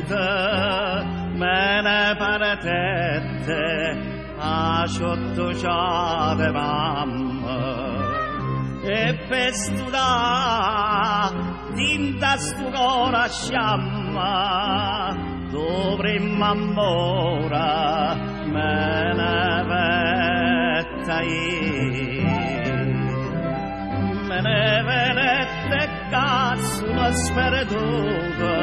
perduta, me ne partette a sotto ciade mamma. E per studà tinta st'ora sciamma dovremmo ancora me ne vettai me ne venette cazzo una sperduta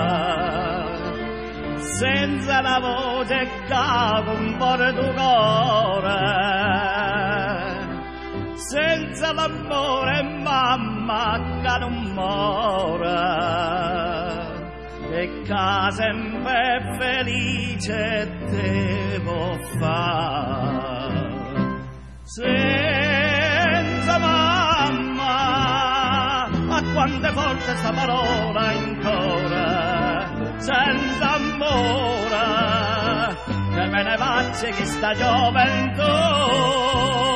senza la voce che compare tu cuore senza l'amore mamma che non muore e che sempre felice devo fare senza mamma a quante volte sta parola ancora senza amore che me ne faccia che sta gioventù